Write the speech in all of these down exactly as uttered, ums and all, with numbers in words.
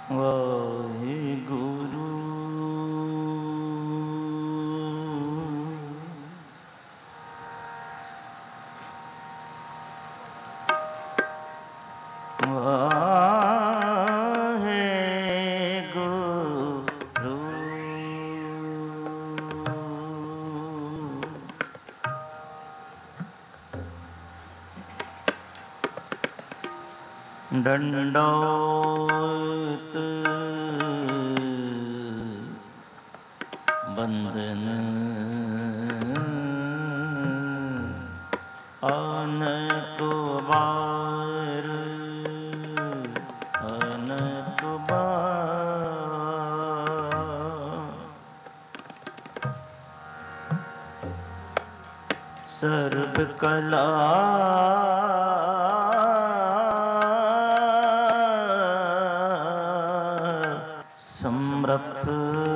ਵਾਹਿਗੁਰੂ ਵਾਹਿਗੁਰੂ ਡੰਡੋਤ ਬੰਦਨ ਅਨੇਕ ਵਾਰ ਅਨੇਕ ਵਾਰ ਸਰਬ ਕਲਾ ਸਮਰਥ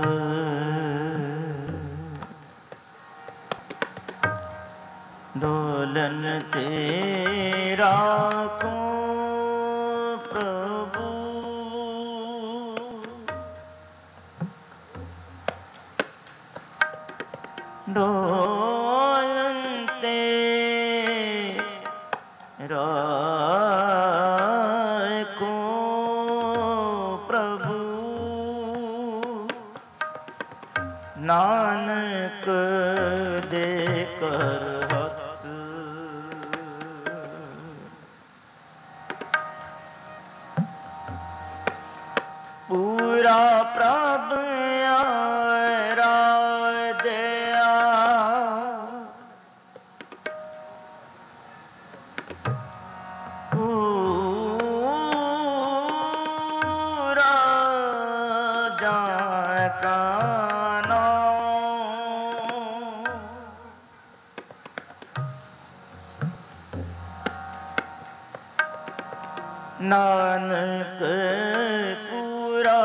ਡੋਲਨ ਤੇ ਰਾਖੋ ਪ੍ਰਭੂ ਡੋਲਨ ਤੇ ਰਾਖੋ ਪ੍ਰਭੂ ਨਾਨਕ ਦੇ ਕਰ ਹੱਥ ਪੂਰਾ ਪ੍ਰਭ ਆਰਾ ਦਿਆ ਪੂਰਾ ਜਾ ਕਾ ਨਾਨਕ ਪੂਰਾ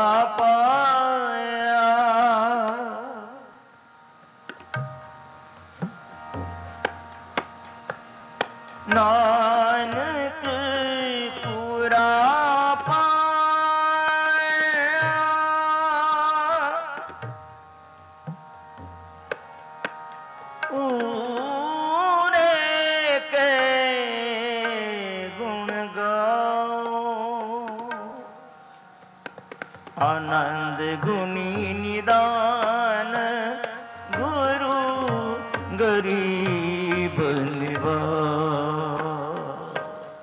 ਪਾਇਆ ਨਾਨਕ ਪੂਰਾ ਪਾਇਆ ਊਰੇ ਕੇ ਗੁਣ ਆਨੰਦ ਗੁਣੀ ਨਿਦਾਨ ਗੁਰੂ ਗਰੀਬ ਨਿਵਾਜ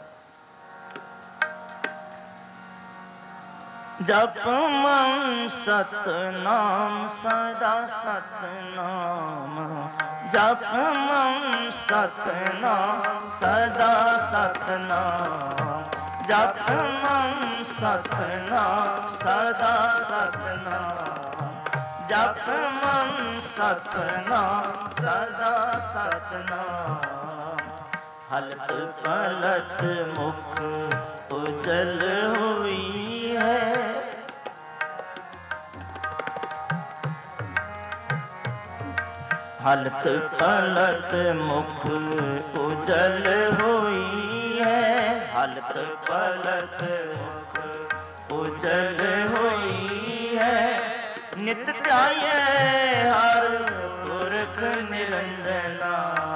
ਜਪ ਮਨ ਸਤਨਾਮ ਸਦਾ ਸਤਨਾਮ ਜਪ ਮਨ ਸਤਨਾਮ ਸਦਾ ਸਤਨਾਮ ਜਪ ਮਨ ਸਤਨਾਮ ਸਦਾ ਸਤਨਾਮ ਜਪ ਮਨ ਸਤਨਾਮ ਸਦਾ ਸਤਨਾਮ ਹਲਤ ਪਲਤ ਮੁਖ ਉਜਲ ਹੋਈ ਹੈ ਹਲਤ ਪਲਤ ਮੁਖ ਉਜਲ ਹੋਈ ਹੈ ਹਲਤ ਪਲਤ ਮੁਖ ਉਜਲ ਹੋਈ ਹੈ ਨਿਤ ਧਿਆਏ ਹਰ ਪੁਰਖ ਨਿਰੰਜਨਾ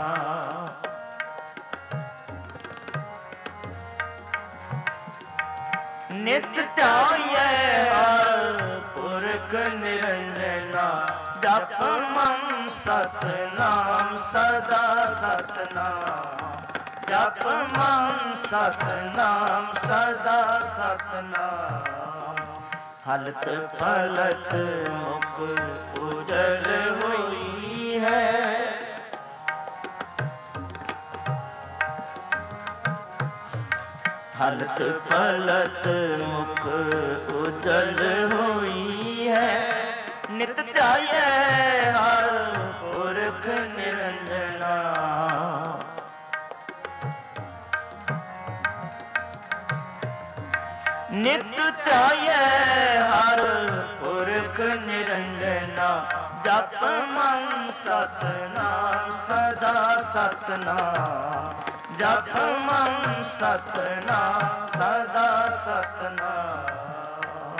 ਨਿਤ ਧਿਆਏ ਹਰ ਪੁਰਖ ਨਿਰੰਜਨਾ ਜਪ ਮਨ ਸਤਨਾਮ ਸਦਾ ਸਤਨਾਮ ਜਪ ਮਨ ਸਤਨਾਮ ਸਦਾ ਸਤਨਾਮ ਹਲਤ ਪਲਤ ਮੁਖ ਉਜਲ ਹੋਈ ਹੈ ਹਲਤ ਪਲਤ ਮੁਖ ਉਜਲ ਹੋਈ ਹੈ ਨਿਤ ਧਿਆਏ ਹਰ ਪੁਰਖ ਨਿਰੰਜਨਾ ਨਿਤ ਧਿਆਏ ਹਰ ਪੁਰਖ ਨਿਰੰਜਨਾ ਜਪ ਮਨ ਸਤਨਾਮ ਸਦਾ ਸਤਨਾਮ ਜਪ ਮਨ ਸਤਨਾਮ ਸਦਾ ਸਤਨਾਮ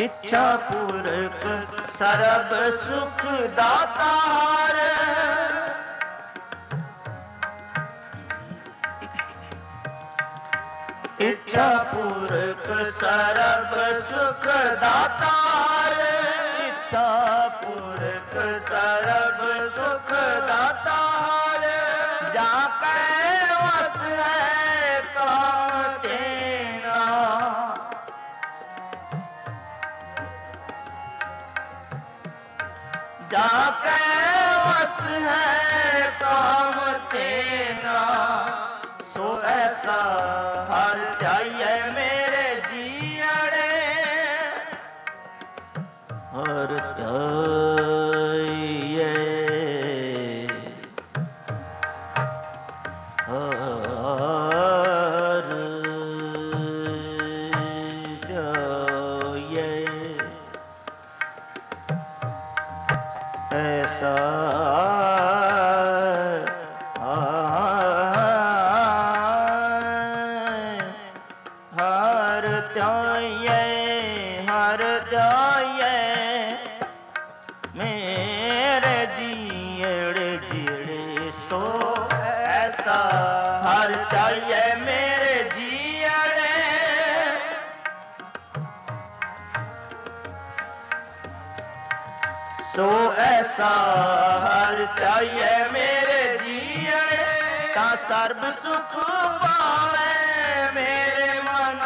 इच्छा पूरक सर्ब सुख दातार। इच्छा पूरक सर्ब सुख दातार। इच्छा पूरक सर्ब सुख दातार। जाके वस है काम तेरा। जाके वस है काम तेरा। सो ऐसा हर ध्याइए मेरे जीअड़े। हर ध्याइए हर ध्याइए ऐसा हर ध्याइए हर ध्याइए मेरे जीअड़े जीअड़े। सो ऐसा हर ध्याइए मेरे जीअड़े। सो ऐसा हर ध्याइए मेरे जीअड़े। ता सर्ब सुख पावे मेरे मना।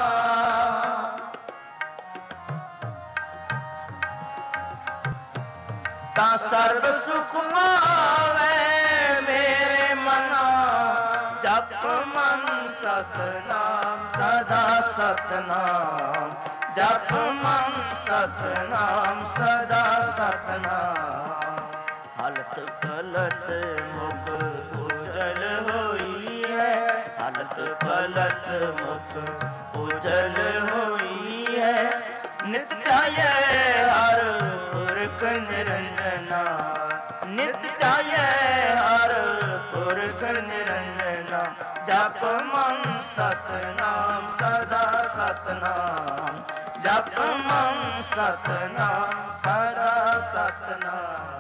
ता सर्ब सुख पावे मेरे मना। जप मन सतनाम सदा सतनाम। जप मन सतनाम सदा सतनाम। हलत पलत मुख उजल होई है। हलत पलत मुख उजल होई है। नित ध्याये हर पुरख निरंजना। नित ध्याये हर पुरख निरंजना। जप मन सतनाम सदा सतनाम। जप मन सतनाम सदा सतनाम।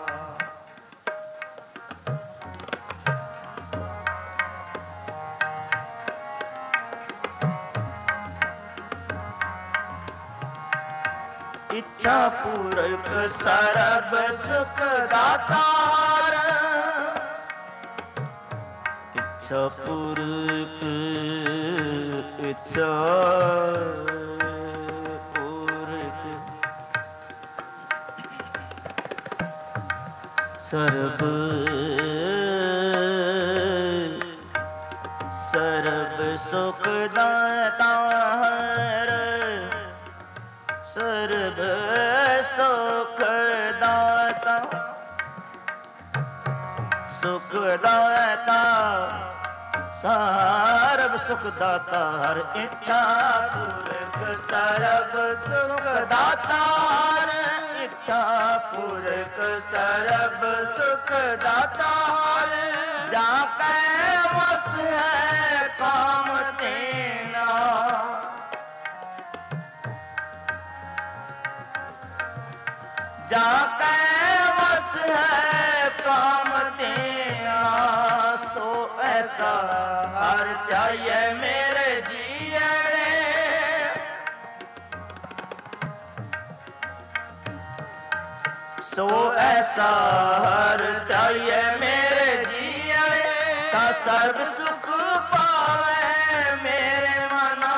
इच्छा पूरक सर्ब सुख दातार। इच्छा पूरक इच्छा पूरक सर्ब सर्ब सुख दातार। सर्ब सुख दाता सुख दाता सर्ब सुख दाता। हर इच्छा पूरक सर्ब सुख दातार। इच्छा पूरक सर्ब सुख दातार। जाके वस है काम तेरा। जाके वस है काम तेरा। सो ऐसा हर ध्याइए मेरे जीअड़े। सो ऐसा हर ध्याइए मेरे जीअड़े। ता सर्ब सुख पावे मेरे मना।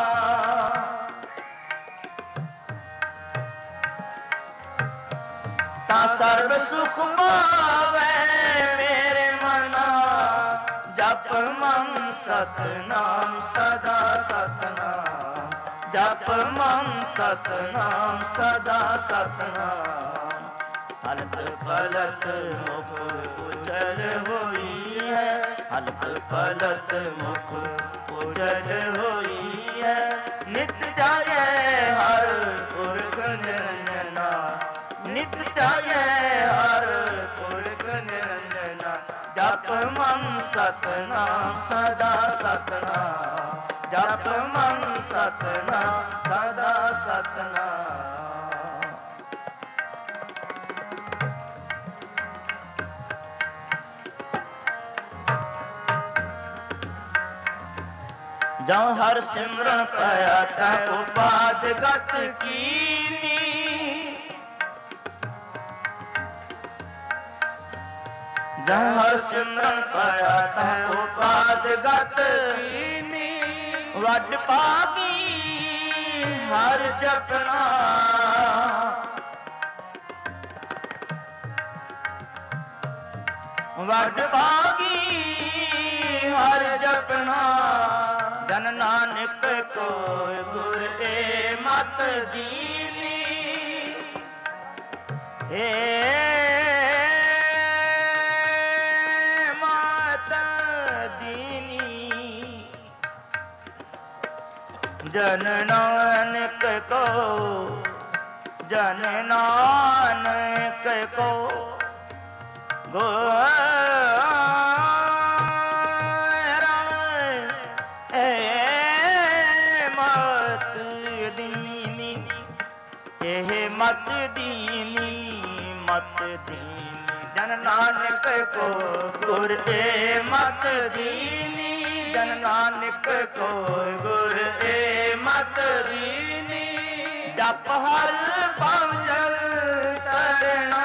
ता सर्ब सुख पावे मेरे मना। जप मन सतनाम सदा सतनाम। जप मन सतनाम सदा सतनाम। हलत पलत मुख उजल होई है। हलत पलत मुख उजल होई है। नित जाए हर पुरख निरंजना। नित जाए हर पुरख निरंजना। जप मन सतनाम सदा सतनाम। ਜਪ ਮਨ ਸਤਨਾਮ ਸਦਾ ਸਤਨਾਮ। ਜਉ ਹਰ ਸਿਮਰਨ ਪਾਇਆ ਤੈ ਉਪਾਦ ਗਤ ਕੀਨੀ। ਜਉ ਹਰ ਸਿਮਰਨ ਪਾਇਆ ਤੈ ਉਪਾਦ ਗਤ ਕੀਨੀ। ਵੱਡ ਭਾਗੀ ਹਰ ਜਪਨਾ ਵੱਡ ਭਾਗੀ ਹਰ ਜਪਨਾ। ਜਨ ਨਾਨਕ ਕੋਇ ਗੁਰ ਏ ਮਤ ਦੀਨੀ। ਏ ਮਤ ਦੀਨੀ। ਜਨ ਨਾਨਕ ਕੋ ਜਨ ਨਾਨਕ ਕੋ ਗੁਰ ਮਤ ਦੀਨੀ ਮਤ ਦੀਨੀ। ਜਨ ਨਾਨਕ ਕੋ ਗੁਰ ਏ ਮਤ ਦੀਨੀ। ਜਨ ਨਾਨਕ ਕੋ ਗੁਰ ਏ ਮਤ ਦੀਨੀ। ਜਪ ਹਰ ਭਵ ਜਲ ਤਰਣਾ।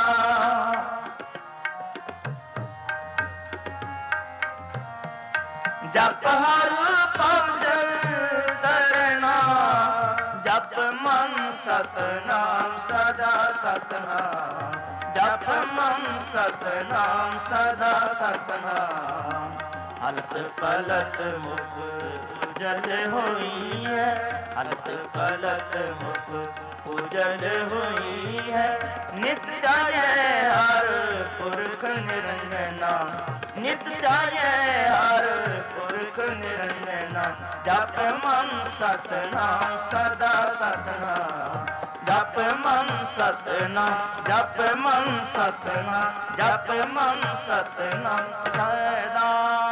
ਜਪ ਹਰ ਭਵ ਜਲ ਤਰਣਾ। ਜਪ ਮਨ ਸਤਨਾਮ ਸਦਾ ਸਤਨਾਮ। ਜਪ ਮਨ ਸਤਨਾਮ ਸਦਾ ਸਤਨਾਮ। ਹਲਤ ਪਲਤ ਮੁਖ ਉਜਲ ਹੋਈ ਹੈ। ਹਲਤ ਪਲਤ ਮੁਖ ਉਜਲ ਹੋਈ ਹੈ। ਨਿਤ ਜਾਏ ਹਰ ਪੁਰਖ ਨਿਰੰਜਨਾ। ਨਿਤ ਜਾਏ ਹਰ ਪੁਰਖ ਨਿਰੰਜਨਾ। ਜਪ ਮਨ ਸਤਨਾਮ ਸਦਾ ਸਤਨਾਮ। ਜਪ ਮਨ ਸਤਨਾਮ ਜਪ ਮਨ ਸਤਨਾਮ। ਜਪ ਮਨ ਸਤਨਾਮ ਸਦਾ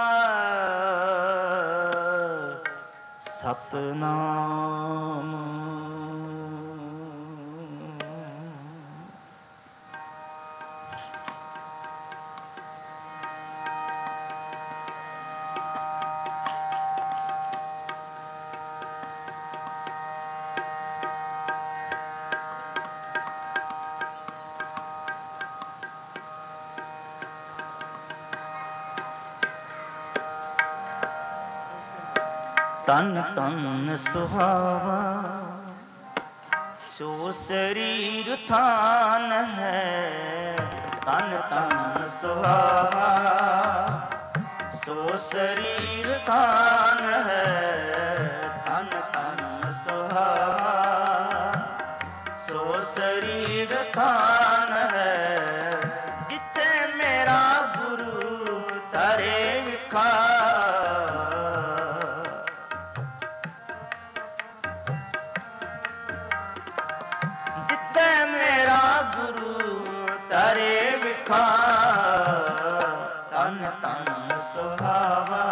ਸਤਨਾਮ। ਤਨ ਤਨ ਸੁਹਾਵਾ ਸੋ ਸਰੀਰ ਥਾਨ ਹੈ। ਤਨ ਤਨ ਸੁਹਾਵਾ ਸੋ ਸਰੀਰ ਥਾਨ ਹੈ। ਤਨ ਤਨ ਸੁਹਾਵਾ ਸੋ ਸਰੀਰ ਥਾਨ ਹੈ। ਜਿੱਥੇ ਮੇਰਾ ਗੁਰੂ ਤਰੇ ਵਿਖਾ। ਤਰੇ ਵਿਖਾ। ਤਨ ਤਨ ਸੁਹਾਵਾ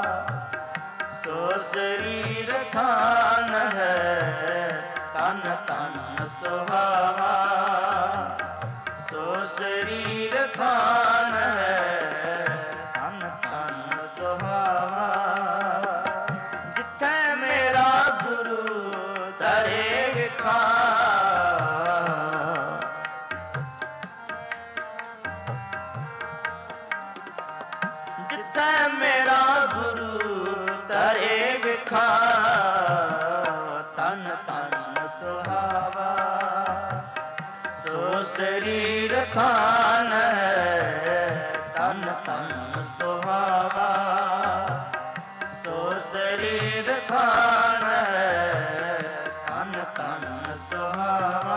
ਸੋ ਸਰੀਰ ਥਾਨ ਹੈ। ਤਨ ਤਨ ਸੁਹਾਵਾ ਸੋ ਸਰੀਰ ਥਾਨ ਹੈ। ਤਨ ਤਨ ਸੁਹਾਵਾ ਜਿੱਥੇ ਮੇਰਾ ਗੁਰੂ ਤਰੇ ਵਿਖਾ। ਮੇਰਾ ਗੁਰੂ ਤਰੇ ਵਿਖਾ। ਤਨ ਤਨ ਸੁਹਾਵਾ ਸੋ ਸਰੀਰ ਥਾਨ ਹੈ। ਤਨ ਤਨ ਸੁਹਾਵਾ ਸੋ ਸਰੀਰ ਥਾਨ ਹੈ। ਤਨ ਤਨ ਸੁਹਾਵਾ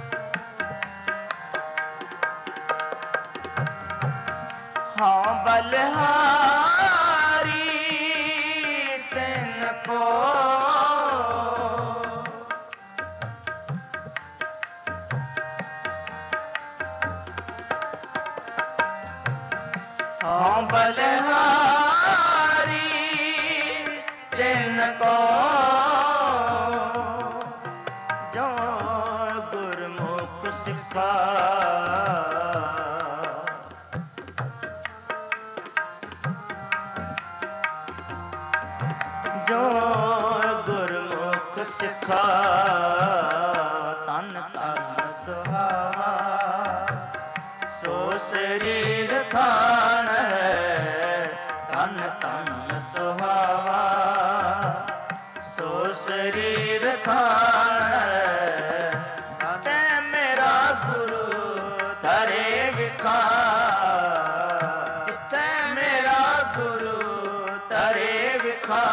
ਬਲ बलिहारी तिन को हाँ बलिहारी तिन को जो गुरमुख सिखा जो गुरमुख सिखा तन तन सुहावा सो शरीर थान है तन तन सुहावा सो शरीर थान है तै मेरा गुरु धरे विखा जिथे मेरा गुरु धरे विखा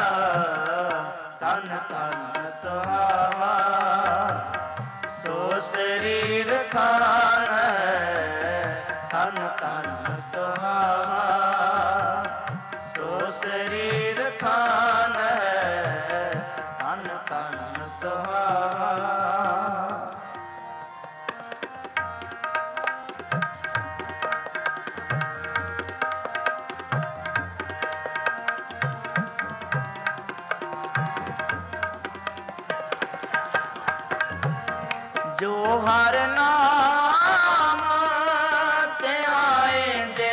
तन तन सुहावा सो शरीर थान तन तन सुहावा सो शरीर थान तन तन सुहावा जो हर नाम ते आए दे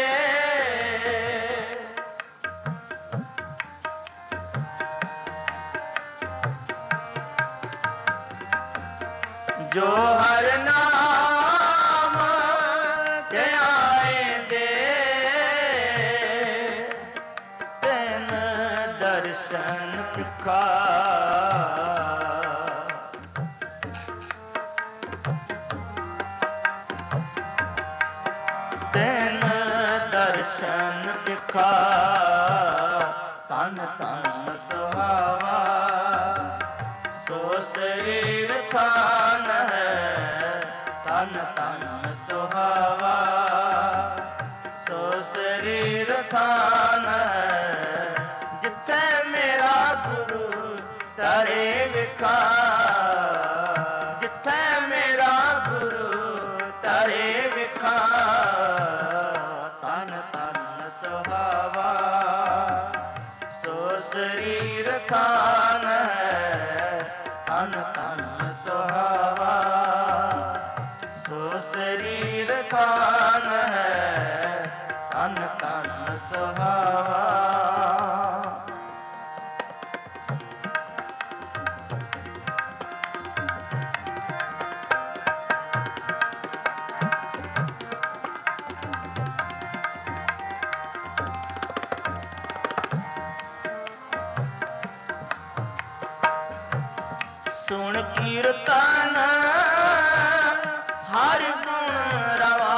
जो हर नाम ते आए दे तेन दर्शन पिखा दर्शन दिखा तन तन सुहावा सो शरीर थान है तन तन सुहावा सो शरीर थान है जिथे मेरा गुरु धरे विखा जिथे मेरा गुरु धरे विखा सुहावा सो शरीर थान है तन तन सुहावा सो शरीर थान है तन तन सुहावा सुन कीर्तन हर गुण रवा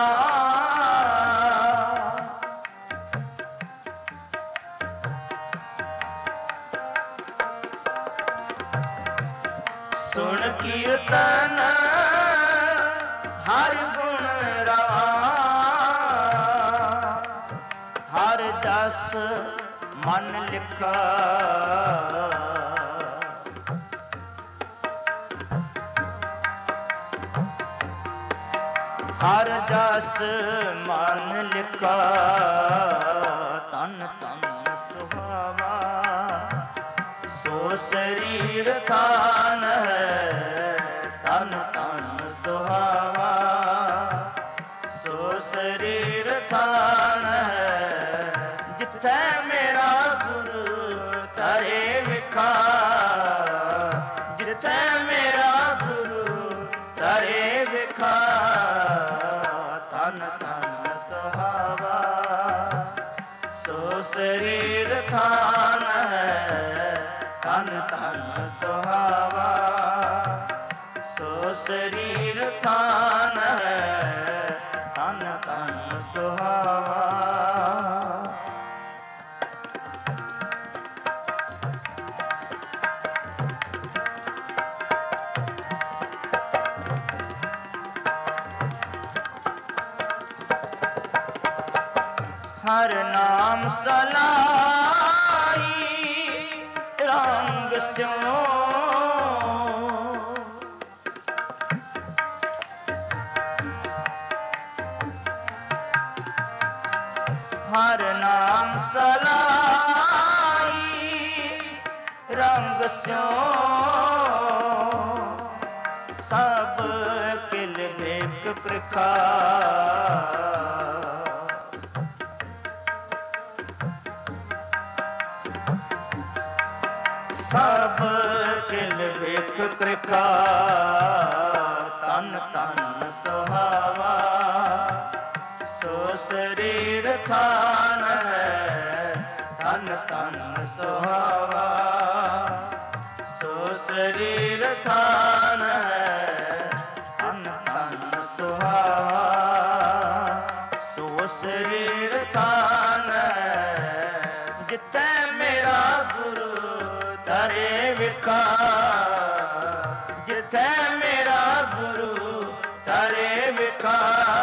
सुन कीर्तन हर गुण रवा हर जस मन लिखा हर जस मन लिखा तन तन सुहावा सो शरीर थान है तन तन सुहावा सो शरीर थान है जिथे मेरा गुरु धरे विखा जिथे मेरा गुरु धरे विखा तन तन सुहावा सो शरीर थान है तन तन सुहावा सो शरीर थान है तन तन सुहावा हर नाम सलाई रंग स्यों हर नाम सलाई रंग स्यों सब किल भेक कृखा सब किल भेक कृखा तन तन सुहावा सो शरीर थान है तन तन सुहावा सो शरीर थान है तन तन सुहावा सो शरीर थान है जिथे मेरा गुरु तारे विखा जिथे मेरा गुरु तारे विखा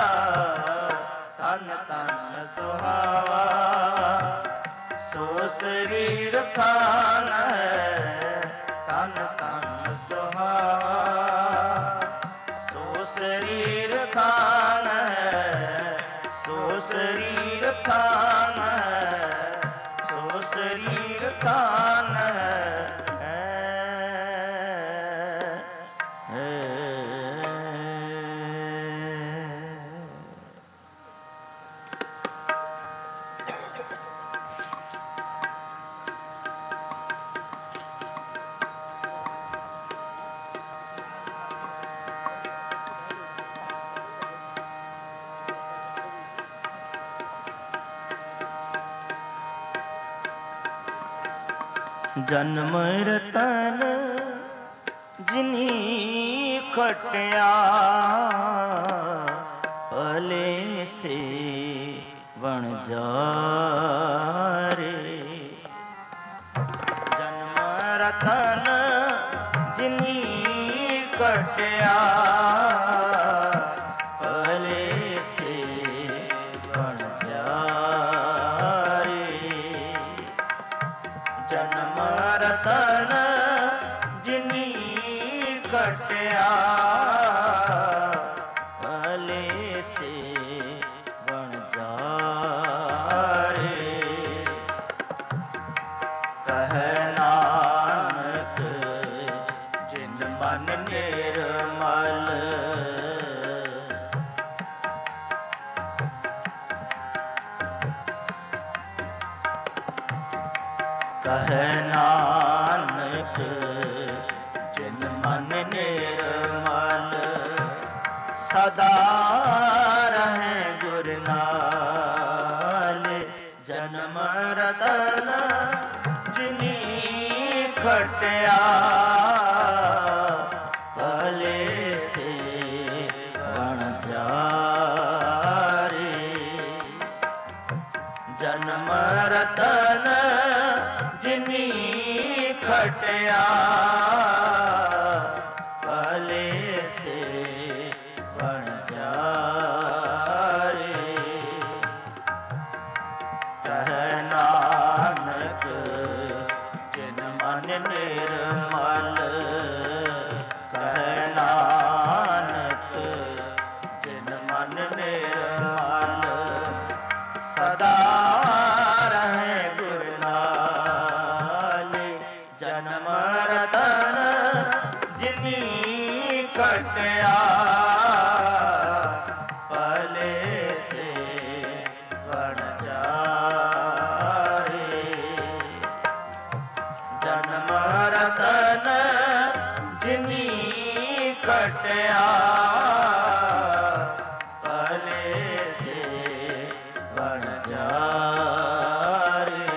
तन तन सुहावा सो शरीर थान है तन तन सुहावा सो शरीर थान है सो शरीर थान है सो शरीर थान है जन्म रतन जिनी खटिया भले से बन जा रे जन्म रतन जिनी खटिया भले से बन जा जन्म रतन जिनी कटिया भले से बन जा रे कह नानक जिन मन निर्मल कह नानक जिन मन निर्मल सदा रहे गुर नाल जन्म रतन जिनी खटिया भले से बन जा रे जन्म रतन जिनी खटिया भले से बन जा रे कह नानक जिन मन निर्मल कह नानक जिन मन निर्मल सदा रहे गुर नाल जन्म रतन जिनी कटिया भले से बन जा रे जन्म रतन जिनी कटिया भले से बन जा रे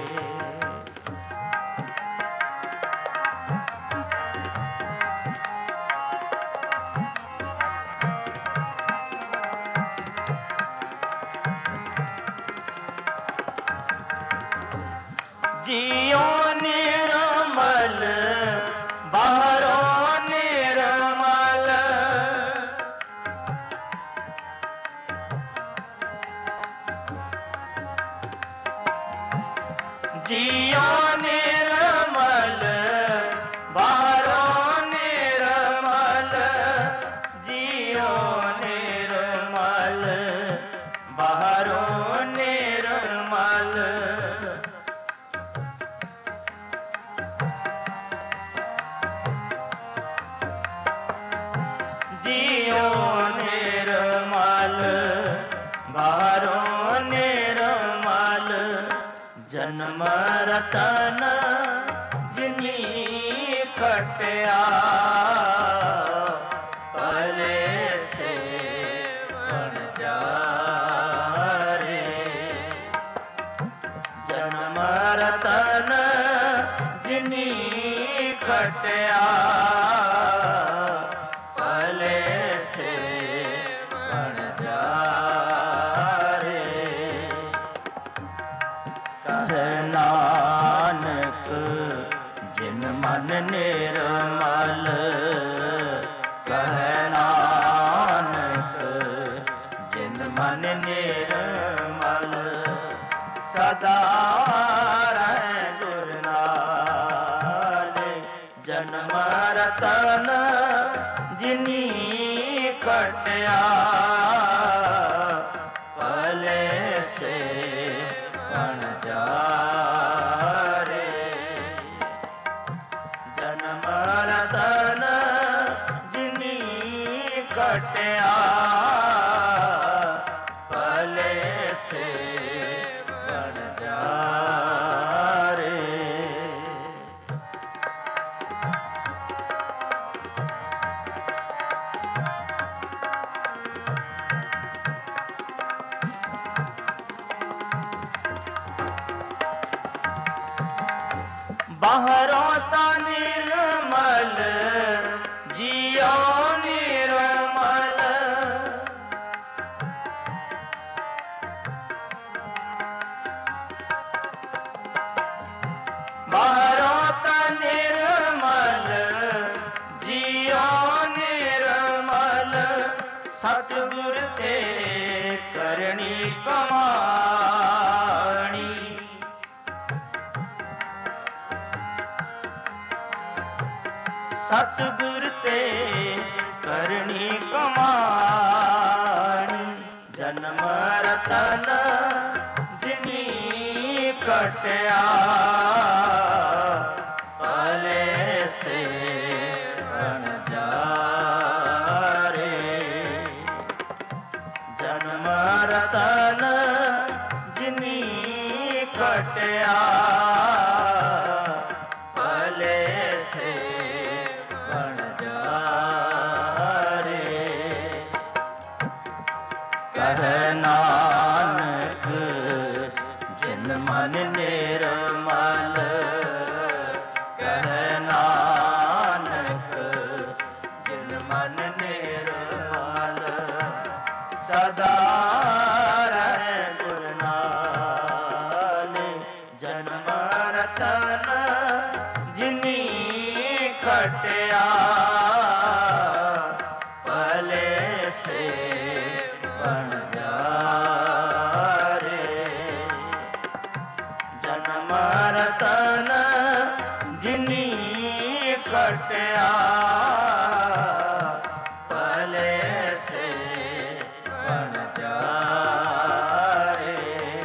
जियो निर्मल बाहरों निर्मल रतन जिनी खटिया पले से बन जा रे। जन्म रतन जिनी खटिया पले से बन जा रे। कहे नानक जिन मन निर्मल, कहे नानक जिन मन निर्मल, सदा रहे गुर नाल। जन्म रतन जिनी खटिया पले से बन जा रे। जन्म रतन जिनी खटिया पले से बन जा रे। बाहरों ता निर्मल जियो निर्मल, बाहरों ता निर्मल जियो निर्मल, सतगुर ते करनी कमाणी। सतगुर ते करनी कमाणी। जन्म रतन जिनी खटिया पले से बन जा रे। जन्म रतन जिनी खटिया पले से बन जा रे। कहे नानक जिन मन निर्मल, कहे नानक जिन मन निर्मल, सदा रहे गुर नाल। जन्म रतन जिनी खटिया पले से बन जा रे। जन्म रतन जिनी खटिया पले से बन जा रे।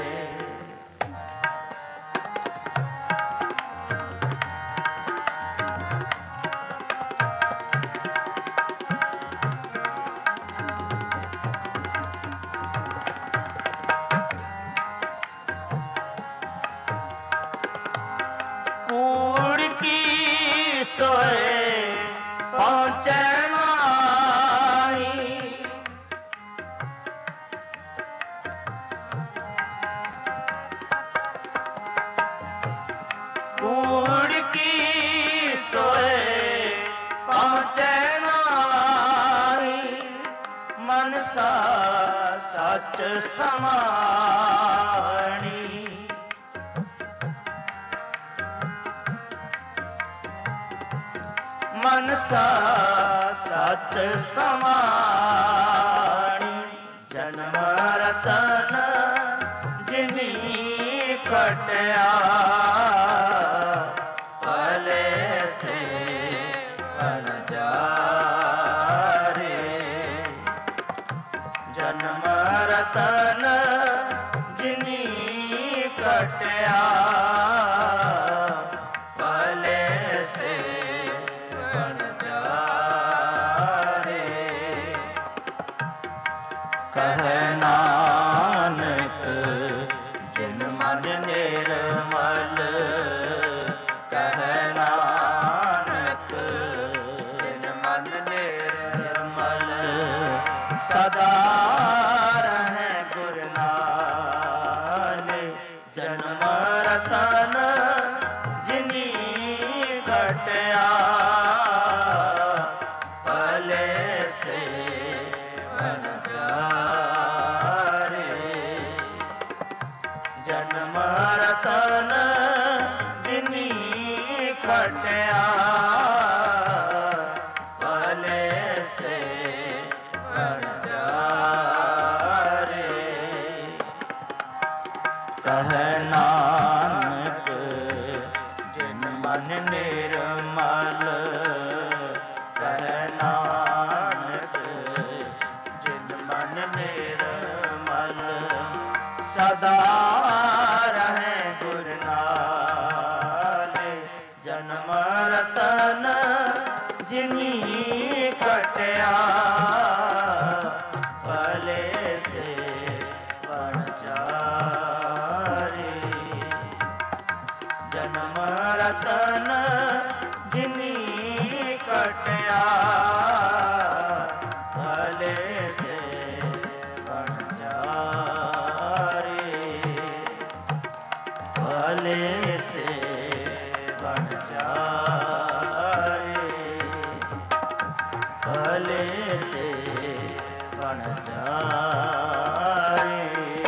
कूड़ की सोए पहुँचे माही, कूड़ की सोए पहुँचे माही, मनसा सच समाणी। मनसा सच समाणी। जन्म रतन जिनी खटिया पले से बन जा रे। जन्म रतन जिनी खटिया पले से बन जा रे। कहे नानक जिन मन निर्मल, सदा रहे गुरु नाल जन्म रतन जिनी घटया भले से बन जारे जन्म रतन जिनी घटया भले से बन जारे कह नानक जिन मन निर्मल कह नानक जिन मन निर्मल सदा रहे गुरु नाल जन्म रतन जिनी कटया भले से बन जारे जन्म रतन जिनी कटया भले से बन जारे भले से बन जारे भले से बन जारे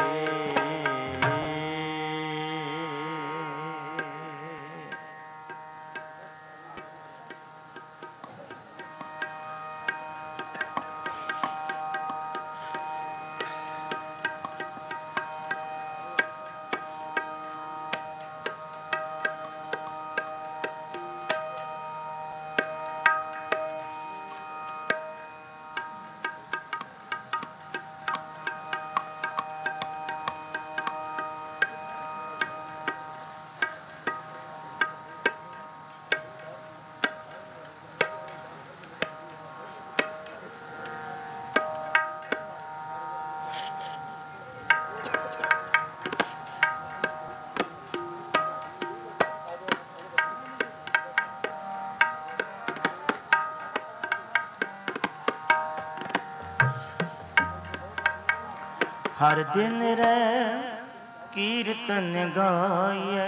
हर दिन रे कीर्तन गाये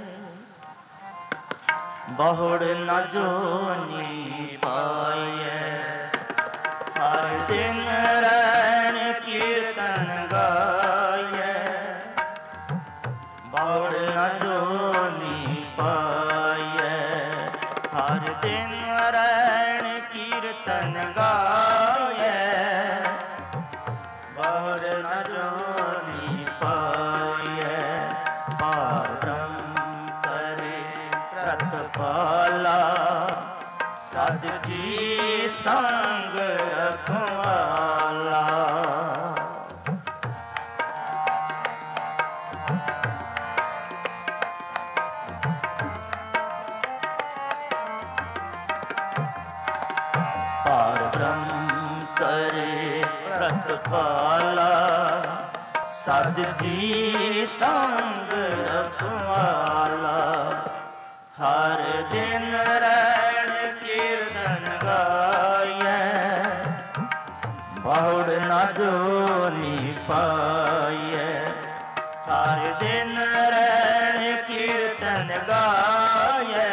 बहुड़ न जोनी पाए हर दिन रैन कीर्तन गाये बहुड़ न जोनी पाए हर दिन रैन कीर्तन गाये बहुड़ न जोनी पाए पार ब्रह्म करे प्रतिपाला सद जी संग रखवाला पार ब्रह्म करे प्रतिपाला सद जी संग रखवाला हर दिन रैन कीर्तन गाये बहुड़ न जोनी पाए हर दिन रैन कीर्तन गाये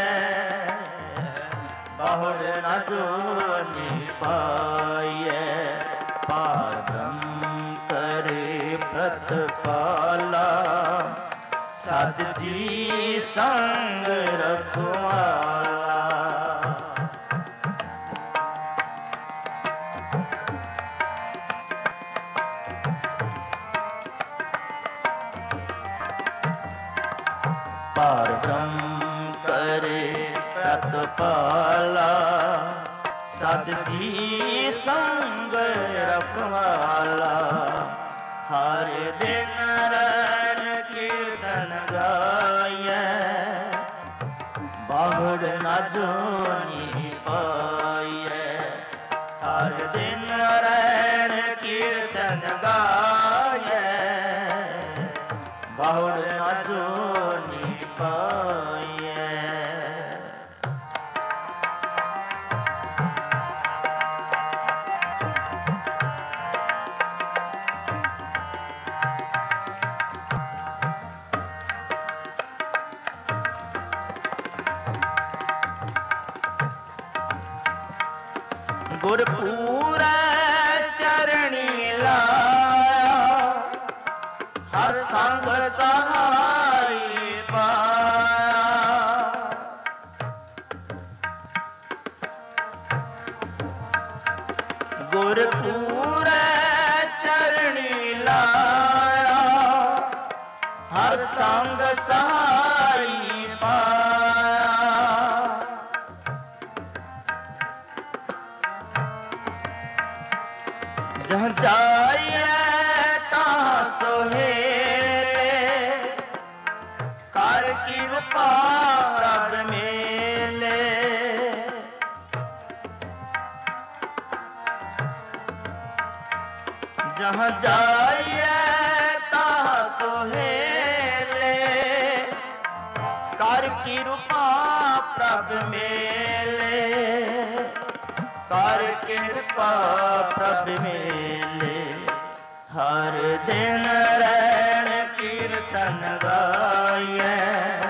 बहुड़ न जोनी पाए पार ब्रह्म करे प्रतिपाला सद जी संग रखवाला पार ब्रह्म करे प्रतिपाला सद जी संग रखवाला हर दिन रैन कीर्तन गाये बहुड़ न जोनी पाए हर दिन रैन कीर्तन गाये बहुड़ न जोनी पाए ਗੁਰਪੂਰੈ ਚਰਣੀ ਲਾਇਆ, ਹਰ ਸੰਗ ਸਹਾਈ ਪਾਇਆ। ਗੁਰਪੂਰੈ ਚਰਣੀ ਲਾਇਆ, ਹਰ ਸੰਗ ਸਹਾਈ ਪਾਇਆ। ਜਹ ਜਾਈਐ ਤਾਂ ਸੁਹੇਲੇ, ਕਰ ਕਿਰਪਾ ਪ੍ਰਭ ਮੇਲੇ। ਜਹ ਜਾਈਐ ਤਾਂ ਸੁਹੇਲੇ, ਕਰ ਕਿਰਪਾ ਪ੍ਰਭ ਮੇਲੇ। ਕਰ ਕਿਰਪਾ ਪ੍ਰਭ ਮੇਲੇ, ਹਰ ਦਿਨ ਰੈਣ ਕੀਰਤਨ ਗਾਈਐ,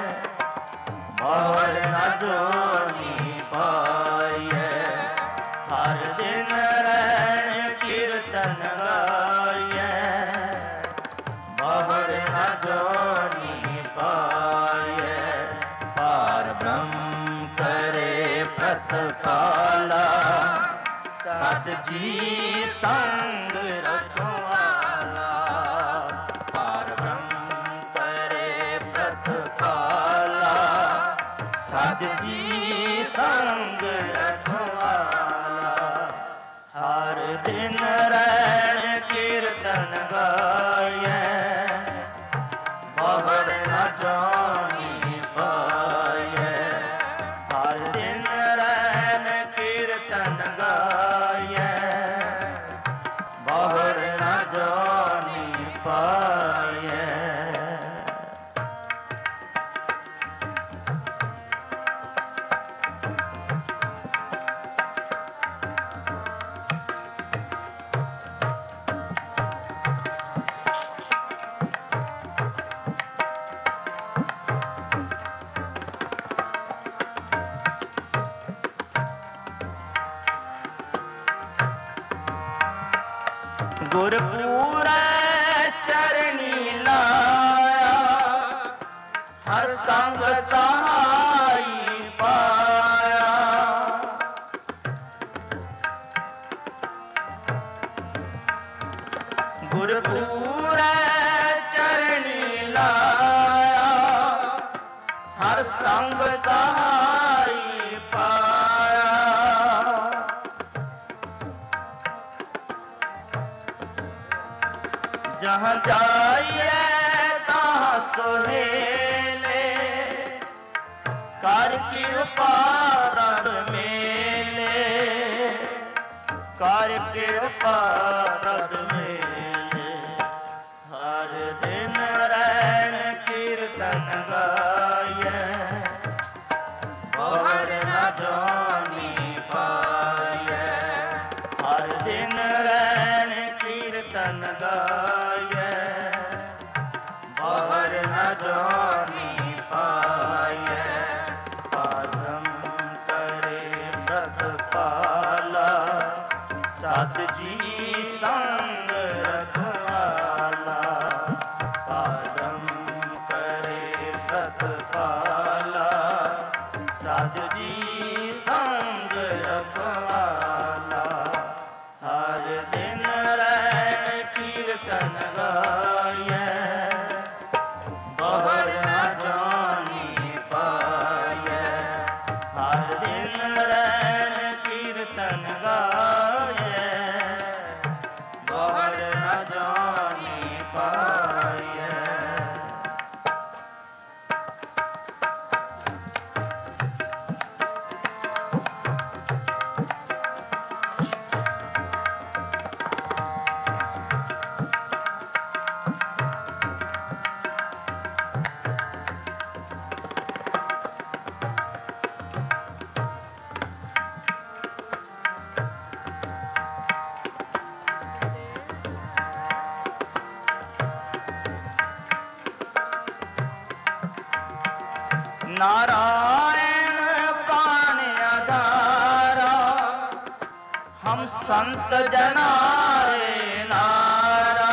ਬਾਹਰ ਨਾ ਜੋਨੀ ਪਾਈਐ। ਹਰ ਦਿਨ ਰੈਣ ਕੀਰਤਨ ਗਾਈਐ, ਬਾਹਰ ਨਾ ਜੋਨੀ ਪਾਈਐ। ਪਾਰ ਬ੍ਰਹਮ ਕਰੇ ਪ੍ਰਤਪਾਲਾ, ਸਤ ਜੀ ਸੰਗ ਰਖਵਾਲਾ। ਪਾਰ ਬ੍ਰਹਮ ਕਰੇ ਪ੍ਰਤਪਾਲਾ, ਸਤ ਜੀ ਸੰਗ ਰਖਵਾਲਾ। ਹਰ ਦਿਨ ਰੈਣ ਕੀਰਤਨ ਗਾਈਐ, ਬਾਹਰ ਨਾ ਜਾਨੀ ਪਾਈਐ। ਹਰ ਦਿਨ ਰੈਣ ਕੀਰਤਨ ਗਾਈਐ, ਬਾਹਰ ਨਾ ਜਾਨੀ ਪਾਈਐ। ਗੁਰਪੂਰੈ ਚਰਣੀ ਲਾਇਆ, ਹਰ ਸੰਗ ਸਹਾਈ ਪਾਇਆ। ਗੁਰਪੂਰੈ ਚਰਣੀ ਲਾਇਆ, ਹਰ ਸੰਗ ਸਹਾਈ ਪਾਇਆ। ਜਹਾਂ ਜਾਈਐ ਤਾਂ ਸੁਹੇਲੇ, ਕਰ ਕਿਰਪਾ ਪ੍ਰਭ ਮੇਲੇ। ਕਰ ਕਿਰਪਾ ਪ੍ਰਭ ਮੇਲੇ, ਹਰ ਦਿਨ ਰੈਣ ਕੀਰਤਨ ਗਾਈਐ, ਬਾਹਰ ਨਾ ਜਾਨੀ ਪਾਈਐ। ਹਰ ਦਿਨ ਰੈਣ ਕੀਰਤਨ ਗਾਈਐ, ਬਾਹਰ ਨਾ ਜਾਨੀ ਪਾਈਐ। ਪਾਰਮ ਕਰੇ ਪ੍ਰਤਪਾਲਾ, ਸਤ ਜੀ ਸੰਗ ਰਖਵਾਲਾ। ਪਾਰਮ ਕਰੇ ਪ੍ਰਤਪਾਲਾ, ਸਤ ਜੀ ਸੰਗ ਰਖਵਾਲਾ। ਹਰ ਦਿਨ ਰੈਣ ਕੀਰਤਨ ਗਾਈਐ, ਬਾਹਰ ਨਾ ਜਾਨੀ ਪਾਈਐ। ਹਰ ਦਿਨ ਰੈਣ ਕੀਰਤਨ ਗਾਈਐ, ਬਾਹਰ ਨਾ ਜਾਨੀ ਪਾਈਐ। ਨਾਰਾਇਣ ਪ੍ਰਾਨ ਆਧਾਰਾ, हम संत जनारे नारा।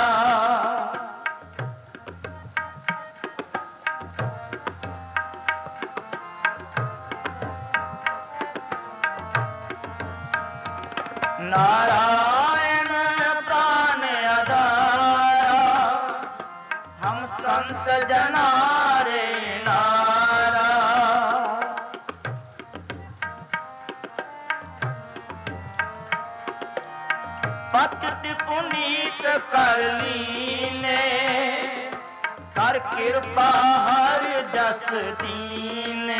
नारायण प्राण आधारा, हम संत जनारे नारा। पतित पुनीत कर लीने, कर कृपा हर जस दीने।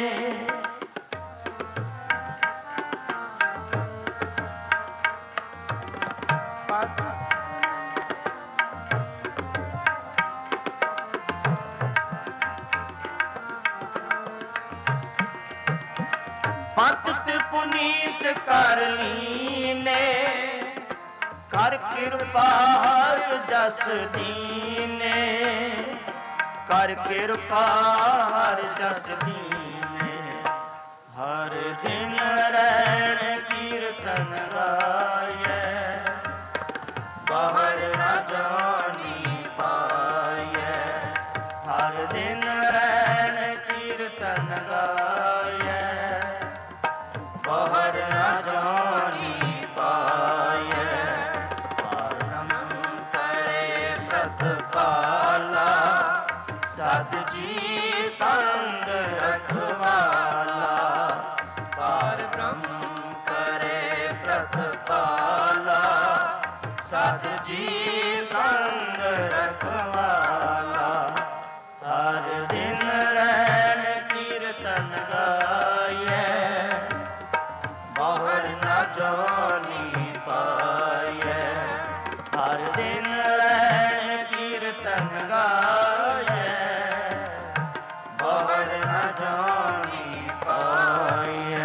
पतित पुनीत कर लीने, कर कृपा हर जस दीने। कर कृपा हर जस दीने। हर दिन रैन कीर्तन गाये, बाहर न जानी पाए। हर दिन रैन कीर्तन गाये, बाहर न जानी पाए। पाला सत जी संग रखवाला। पार ब्रह्म करे प्रतिपाला, सत जी संग रखवाला। हर दिन रैन कीर्तन गाये, बाहर न जानी पाए। हर दिन रैन कीर्तन गाये, बाहर न जानी पाए।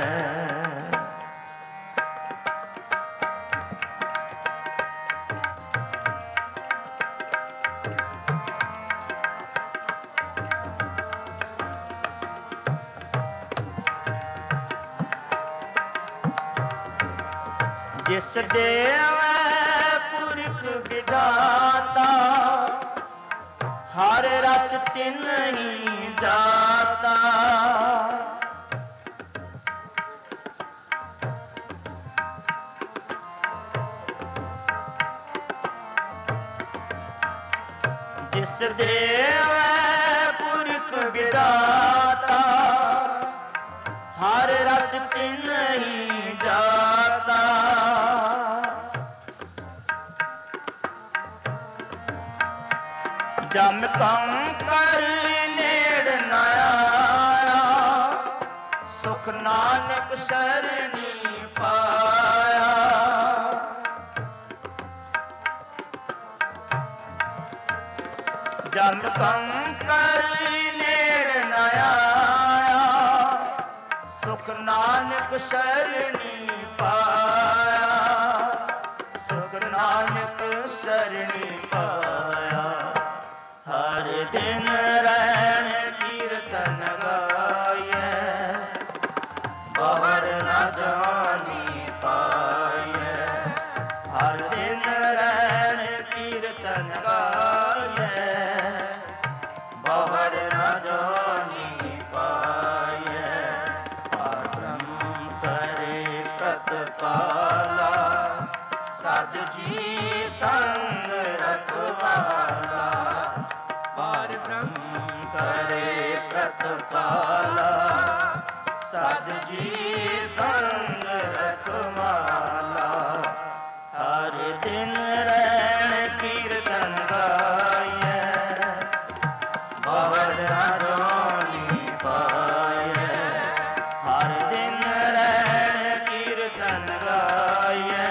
जिस देव पुरख विधाता, हर रस तिन ही जाता। जिस देव पुरख विधाता, हर रस तिन ही जाता। जम कम कर नेड़ न आया, सुख नानक शरणी पाया। जम कम कर नेड़ न आया, सुख नानक शरणी पाया। सुख नानक शरणी पाया। हर दिन रैन कीर्तन गाये, बाहर न जानी पाए। हर दिन रैन कीर्तन गाये, बाहर न जानी पाए। पार ब्रह्म करे प्रतिपाला, सत जी संग रखवाला। पार ब्रह्म करे प्रतिपाला, सत जी संग रखवाला। हर दिन रैन कीर्तन गाये, बाहर न जानी पाए। हर दिन रैन कीर्तन गाये,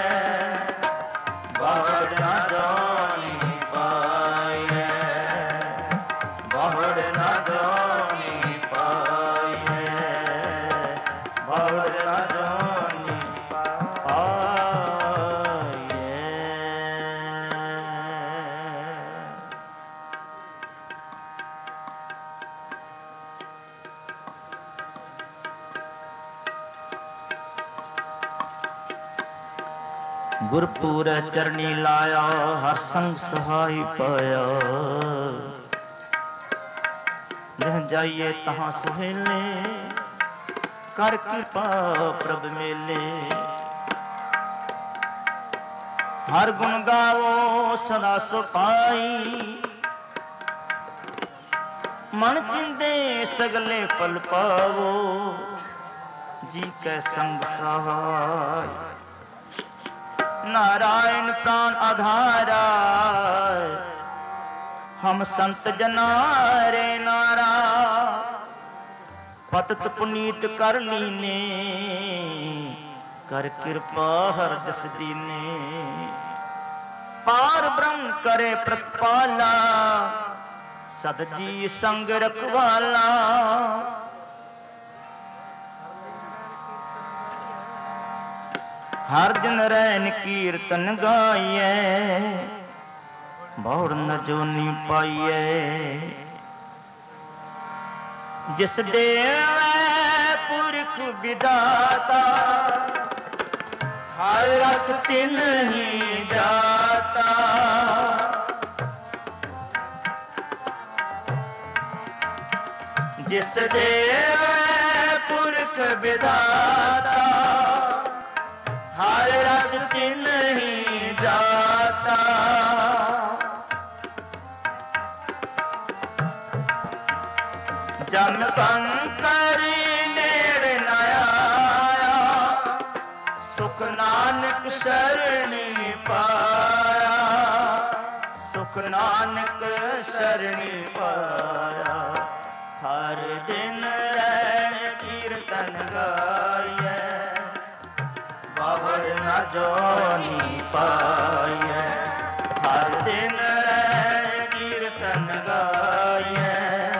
बाहर न जानी पाए। बाहर न जानी पाए। बाहर न जानी ਗੁਰਪੂਰੈ ਚਰਨੀ ਲਾਇਆ, ਹਰ ਸੰਗ ਸਹਾਈ ਪਾਇਆ। ਜਹ ਜਾਈਏ ਤਹਾਂ ਸੁਹੇਲੇ, ਕਰ ਕਿਰਪਾ ਪ੍ਰਭ ਮੇਲੇ। ਹਰ ਗੁਣ ਗਾਵੋ ਸਦਾ ਸੁਖਾਈ, ਮਨ ਚਿੰਦੇ ਸਗਲੇ ਪਲ ਪਾਵੋ। ਜੀ ਕੈ ਸੰਗ ਸਹਾय, नारायण प्राण आधारा। हम संत जना रे नारा, पतत पुनीत कर लीने। कर कृपा हर जस दीने, पार ब्रह्म करे प्रतिपाला। सत जी संग रखवाला, हर दिन रैन कीर्तन गाइए। बौड़ न जोनी पाइए, जिस देवै पुरख विधाता। हर रस तिन ही जाता, जिस देवै पुरख विधाता। हर रस तिन ही जाता, जम कंकर नेड़ न आया। सुख नानक शरणी पाया, सुख नानक शरणी पाया। हर दिन रैन कीर्तन गाइए, बावड़ न जोनी पाइए। हर दिन रैन कीर्तन गाइए,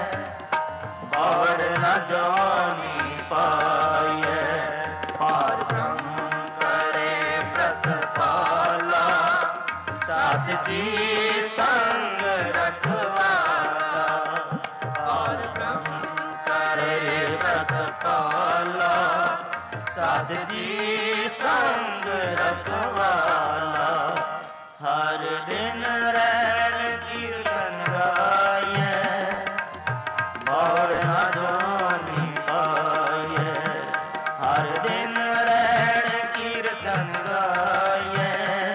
बावड़ न जोनी पाइए। पार ब्रह्म करे प्रतिपाला, सास जी संग रखवाला। पार ब्रह्म करे प्रतिपाला, सास जी संग रखवाला। हर दिन रैन कीर्तन गाइए, बौड़ न जोनी पाइए। हर दिन रैन कीर्तन गाइए,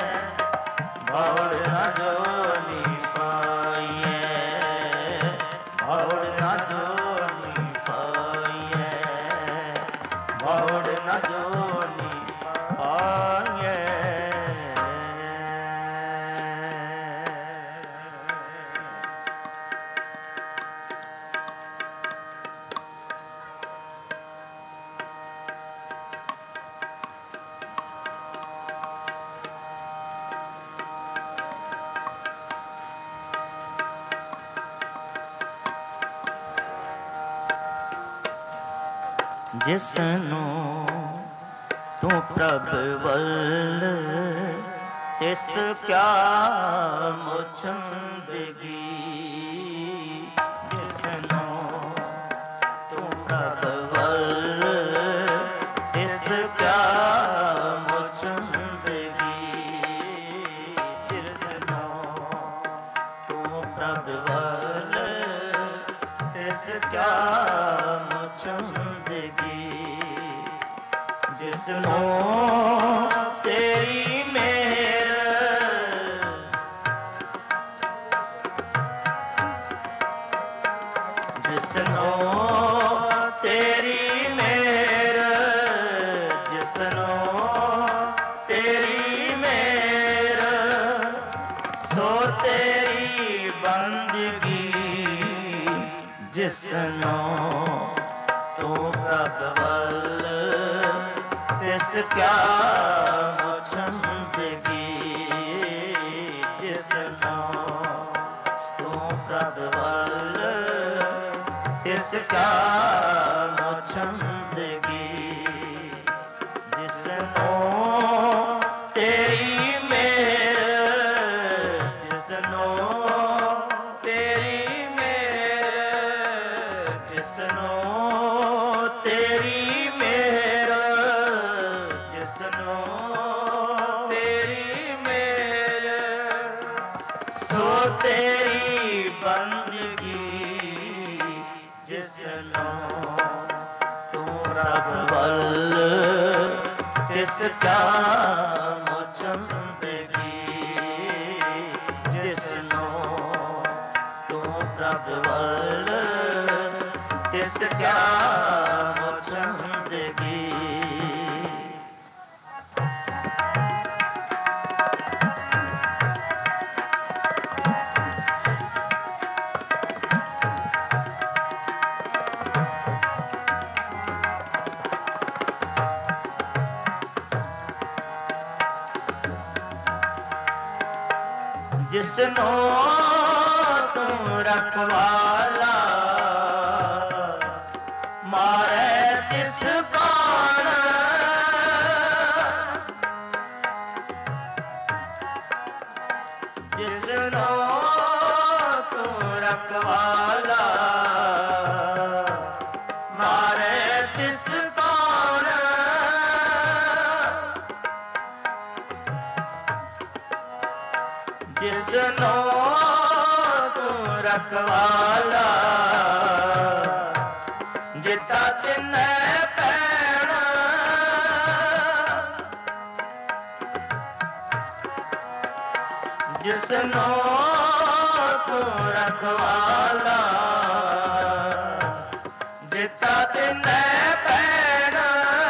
बौड़ न जोनी पाइए। बौड़ न जोनी पाइए, बौड़ न जोनी पाइए। जिसनु तू प्रभ वल, तिस क्या मुछंदगी। जिसनु तू प्रभ वल, तिस क्या मुछंदगी। जिसनु तू प्रभ वल, तिस क्या मुछंदगी। जिसनो तेरी मेहर, जिसनो तेरी मेहर। जिसनो तेरी मेहर, सो तेरी बंदगी। जिसनो तू प्रभ वल, तिस क्या मुछंदगी। जिसनो तू प्रभ वल, तिस क्या मुछंदगी। जिसनो तेरी मेहर, जिसनो तेरी मेहर। जिसनो तेरी मेहर, जिसनो तेरी ਤੇਰੀ ਬੰਦਗੀ ਜਿਸਨੂੰ ਤੂੰ ਰੱਬ ਵੱਲ ਤਿਸ ਕਾ ਮੁਚੰਦਗੀ ਜਿਸਨੂੰ ਤੂੰ ਰੱਬ ਵੱਲ ਤਿਸ ਕਾ ਮੁਚੰਦਗੀ ਜਿਸਨੂੰ ਤੂੰ ਰਖਵਾਲਾ ਮਾਰੇ ਤਿਸ ਬਾਣ ਜਿਸਨੂੰ ਤੂੰ ਰਖਵਾਲਾ ਮਾਰੇ ਤਿਸ ਬਾਣ ਜਿਸਨੂੰ ਤੂੰ ਰਖਵਾਲਾ ਜਿਤਾ ਤਿਨੈ ਪੈਣਾ ਜਿਸਨੂੰ ਤੂੰ ਰਖਵਾਲਾ ਜਿਤਾ ਤਿਨੈ ਪੈਣਾ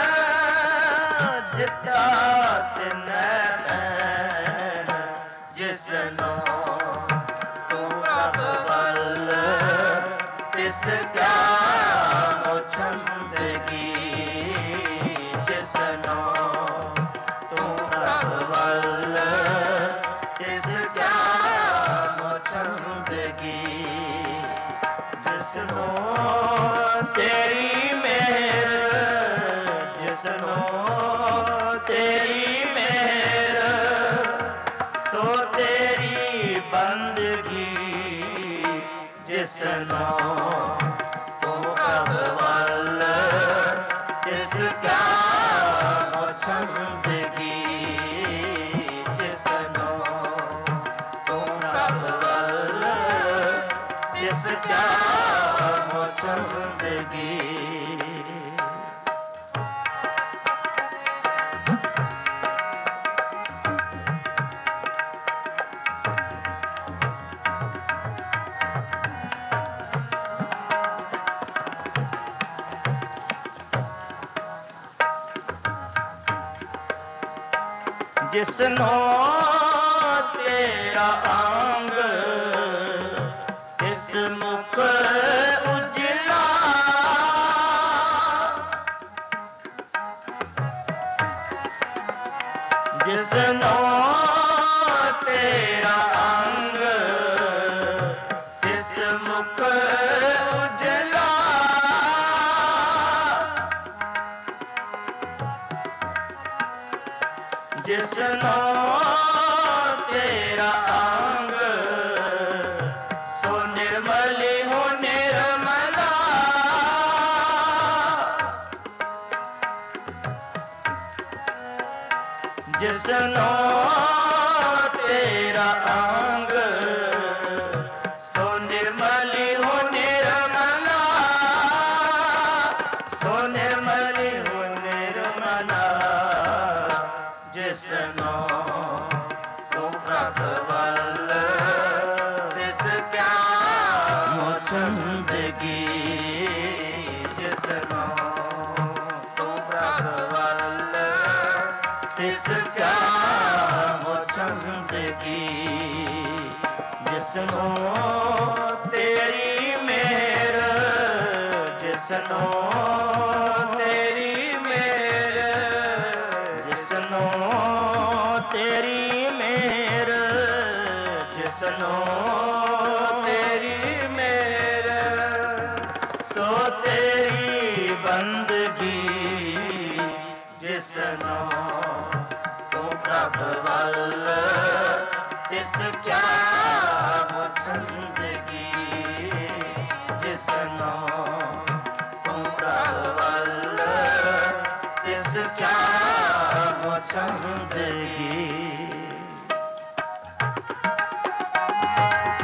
ਜਿਤਾ ਤਿਨੈ ਪੈਣਾ ਜਿਸਨੂੰ ਤੂੰ ਰੱਬ ਵੱਲ ਤਿਸ ਕਾ ਮੁਚੰਦਗੀ ਜਿਸਨੂੰ ਤੂੰ ਰੱਬ ਵੱਲ ਤਿਸ ਕਾ ਮੁਚੰਦਗੀ ਜਿਸਨੂੰ ਤੇਰੀ ਮਿਹਰ ਜਿਸਨੂੰ ਤੇਰੀ ਮਿਹਰ ਸੋ ਤੇਰੀ ਬੰਦਗੀ ਜਿਸਨੂੰ ਤੂੰ ਰੱਬ ਵੱਲ ਤਿਸ ਕਾ ਮੁਚੰਦਗੀ ਜਿਸਨੂੰ ਤੂੰ ਰੱਬ ਵੱਲ ਤਿਸ ਕਾ ਮੁਚੰਦਗੀ ਜਿਸਨੂੰ ਤੇਰਾ ਅੰਗ ਇਸ ਮੁਖ ਉਜਲਾ ਜਿਸਨੂੰ ਤੇਰਾ ਅੰਗ ਇਸ ਮੁਖ ਉਜਲਾ ਜਿਸਨੂੰ ਤੇਰਾ ਅੰਗ ਸੋ ਨਿਰਮਲੀ ਹੋ ਨਿਰਮਲਾ ਜਿਸਨੂੰ ਤੇਰਾ ਅੰਗ ਸੋ ਨਿਰਮਲੀ ਹੋ ਨਿਰਮਲਾ ਸੋ ਨਿਰਮਲੀ ਹੋ ਨਿਰਮਲਾ ਜਿਸਨੂੰ ਤੂੰ ਰੱਬ ਵੱਲ ਤਿਸ ਕਾ ਮੁਚੰਦਗੀ ਜਿਸਨੂੰ ਤੂੰ ਰੱਬ ਵੱਲ ਤਿਸ ਕਾ ਮੁਚੰਦਗੀ ਜਿਸਨੂੰ ਤੇਰੀ ਮਿਹਰ ਜਿਸਨੂੰ ਤੇਰੀ ਮਿਹਰ ਜਿਸਨੂੰ ਤੇਰੀ ਮਿਹਰ ਜਿਸਨੂੰ ਤੇਰੀ ਮਿਹਰ ਸੋ ਤੇਰੀ ਬੰਦਗੀ ਜਿਸਨੂੰ ਤੂੰ ਰੱਬ ਵੱਲ ਤਿਸ ਕਾ ਮੁਚੰਦਗੀ ਜਿਸਨੂੰ ਤੂੰ ਰੱਬ ਵੱਲ ਤਿਸ ਕਾ ਮੁਚੰਦਗੀ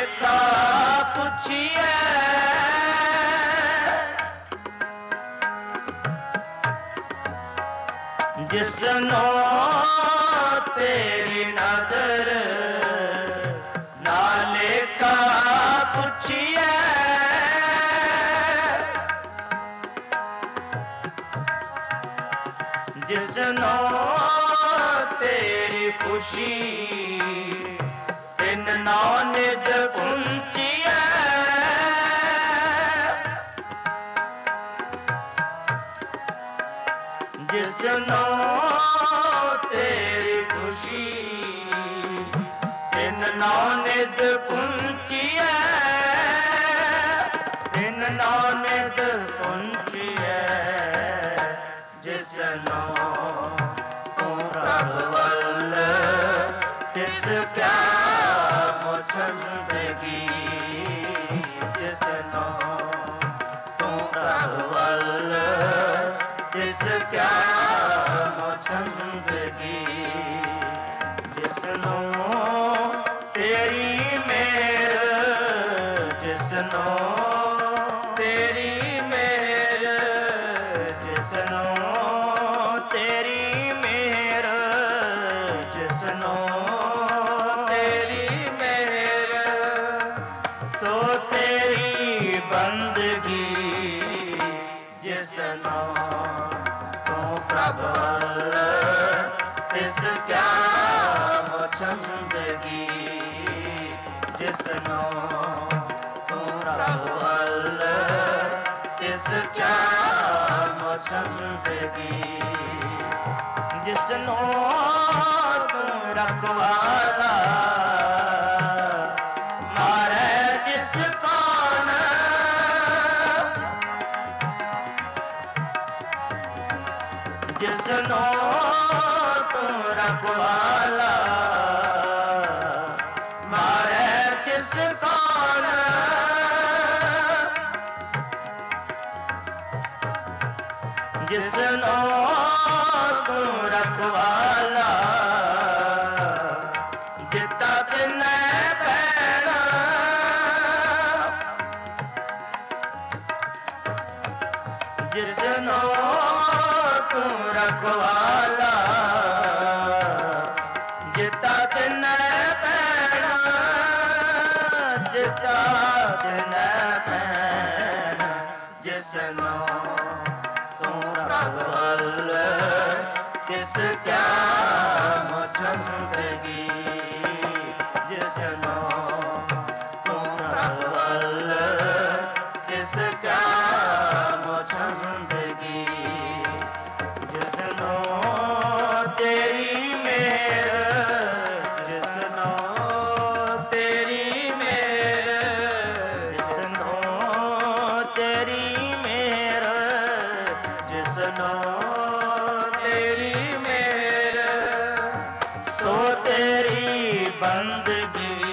का पुछिए जिसनो तेरी नदर नाले का पुछिए जिसनो तेरी खुशी तिन नौ निज पुंचिए जिसनो तेरी खुशी तिन नौ निज पुंचिए तिन नौ निज पुंचिए जिसनो तू प्रभ वल तिस क्या मुझ जिंदगी जिसनो तू प्रभ वल तिस क्या मुझ जिंदगी जिसनो तेरी मेर जिसनो तेरी मेर जिसनो तेरी मेर जिसनो तेरी मेर सो तेरी बंदगी जिसनो तू प्रभ वल तिस क्या मुझ जिंदगी जिसनो तू प्रभ वल तिस क्या मुझ जिंदगी जिसनो तू रखवाला मारे जिस कौन जिसनो तू रखवाला मारे किस कौन जिसनो तू रखवाला जिता दिन पैना जिसनो तू रखवाला जिता दिन पैना जिता दिन पैना जिसनो तू प्रभ वल तिस क्या मुझ जिंदगी जिसनो तू प्रभ वल तिस क्या मुझ जिंदगी जिसनो तेरी मेर जिसनो तेरी मेर जिसनो तेरी मेर जिसनो तेरी मेर सो तेरी बंदगी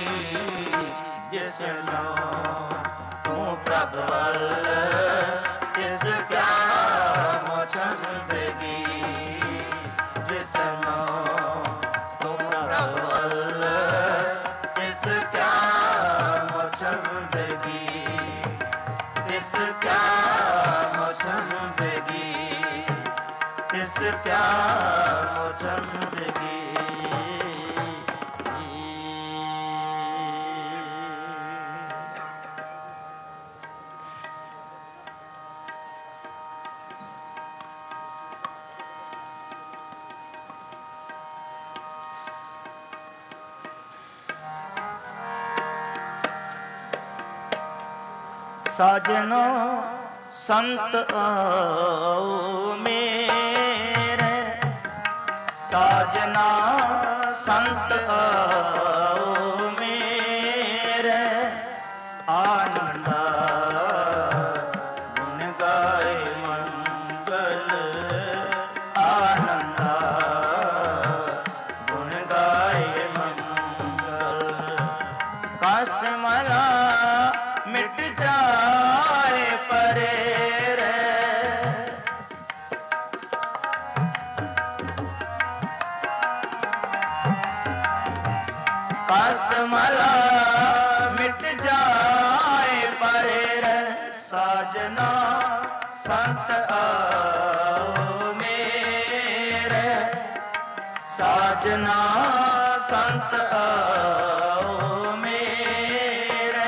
जिसनो तू प्रभ वल तिस क्या मुझ जिंदगी जिसनो तू प्रभ वल तिस क्या मुझ जिंदगी तिस क्या मुझ जिंदगी तिस क्या मुझ जिंदगी साजनो संत आओ मेरे साजना संत आओ मेरे आनंदा गुण गाए मंगल आनंदा गुण गाए मंगल कसमला मिट जाए परे रे कसमला मिट साजना संत आओ मेरे, साजना संत आओ मेरे।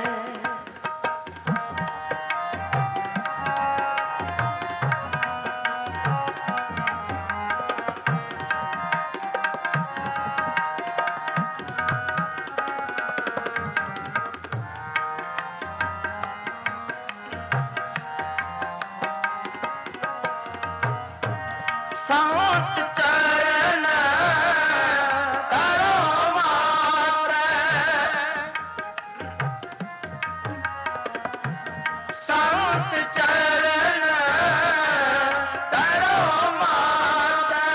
संत चरण करो माते, संत चरण करो माते,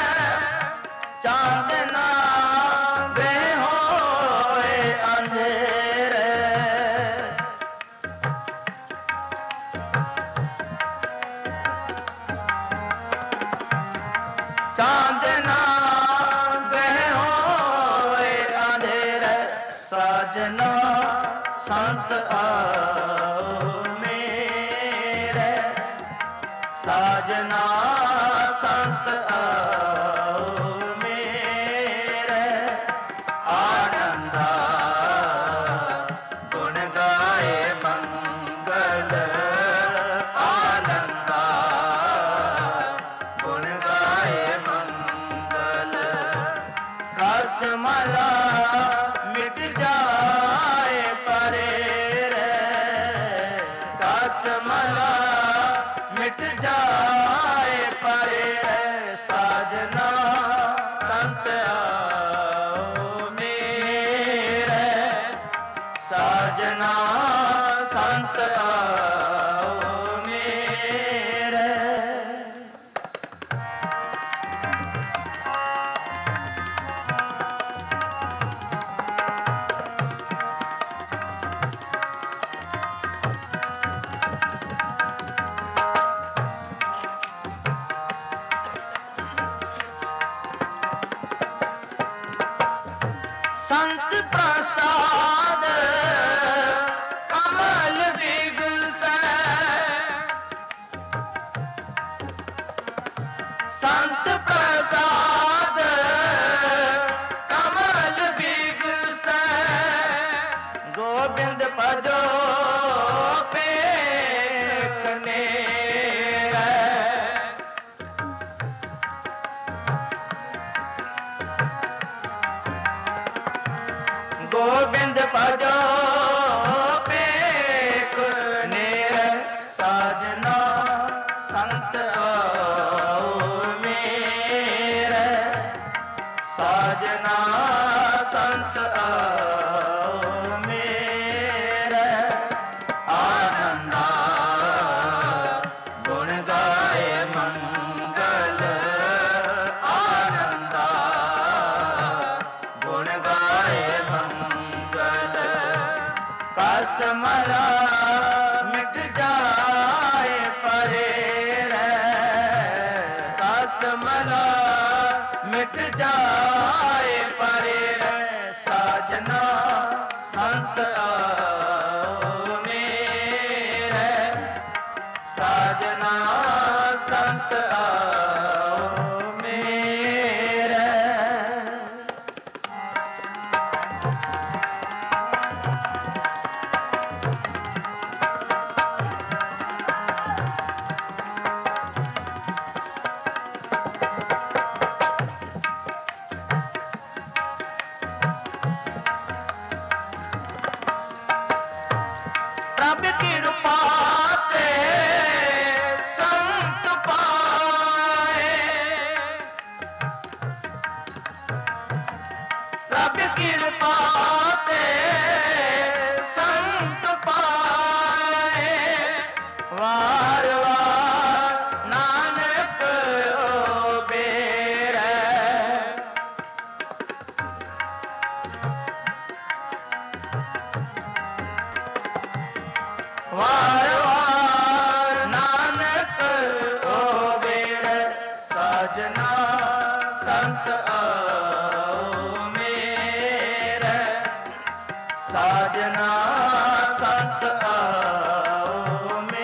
चांदना वे होए अंधेरे। चांदना ग्रह होए अंधेरे, साजना संत आओ मेरे, साजना संत आओ मेरे। आनंदा गुण गाए मंगल, आनंदा गुण गाए मंगल। कसमला मिट जाए परे रे, कसमला मिट जाए परे रे। साजना संत आओ मेरे, साजना संत आओ मेरे। संत प्रसाद कमल बिगसै, संत प्रसाद कमल बिगसै। गोबिंद भजो पेख नेरै, गोबिंद भजो पेख नेरै। साजना संत आओ मेरे, साजना संत आओ मेरे। आनंदा गुण गाए मंगल, आनंदा गुण गाए मंगल। कसमला मिट जाए परे रे, कसमला मिट जाए परे रे। साजना संत आओ मेरे, साजना संत आओ मेरे। प्रभ कृपा ते संत पाए, प्रभ कृपा ते संत पाए। वार वार नानक ओ बेरै, वार वार नानक ओ बेरै। साजना संत आओ मेरे, साजना संत आओ मेरे।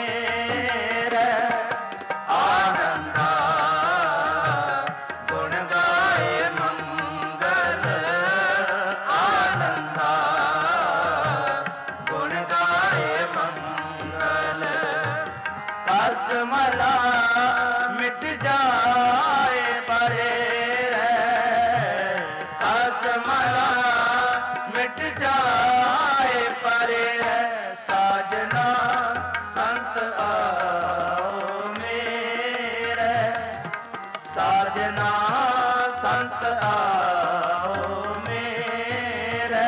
कसमला मिट जाए परे रे, कसमला मिट जाए परे रे। साजना संत आओ मेरे, साजना संत आओ मेरे।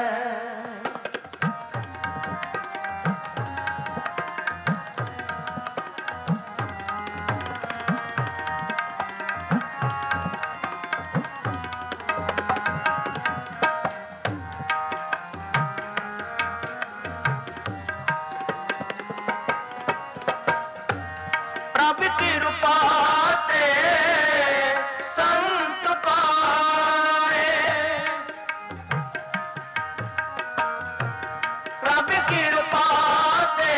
प्रभ कृपा ते संत पाए, प्रभ कृपा ते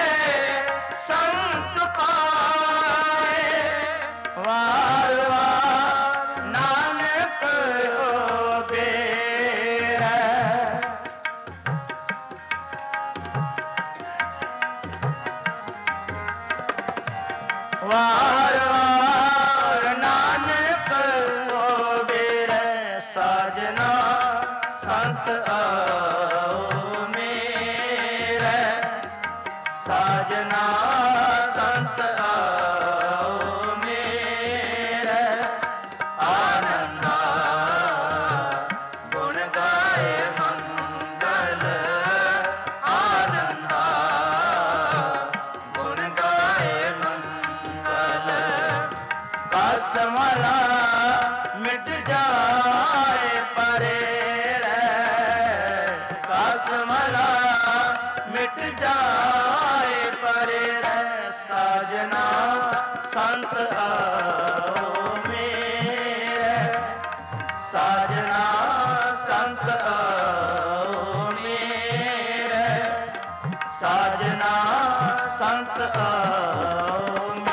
संत पाए। वार वार नानक ओ बेरा, वार वार नानक ओ बेरे। साजना संत आओ मेरे, साजना संत आओ मेरे। आनंदा गुण गाए मंगल, आनंदा गुण गाए मंगल। कसमला मिट जाए परे रे, कसमला मिट जाए परे रे। साजना संत आओ मेरे, साजना संत आओ मेरे, साजना संत आओ मेरे।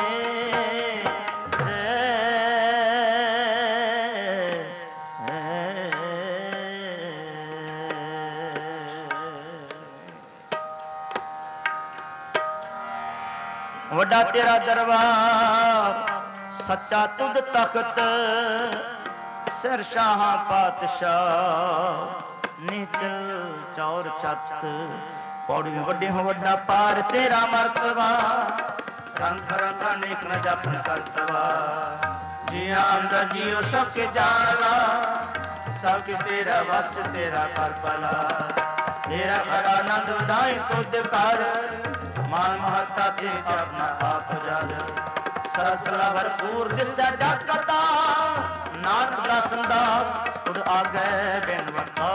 वड्डा तेरा दरबार सच्चा तुद तख्त, सिर शाह पातशाह नीचल चौर छत। पौड़ी वड्डी हो वड्डा पार तेरा मर्तबा, रंग रंग अनेक न जपन करतवा। जिया अंदर जियो सबके जानला, सब किस तेरा वस तेरा कर भला। तेरा कर आनंद वधाई तुद कर, मान महत्ता ते अपना आप जल। सरसला भरपूर दिसै जग कथा, नानक दास दास तुद आगे बिनवता।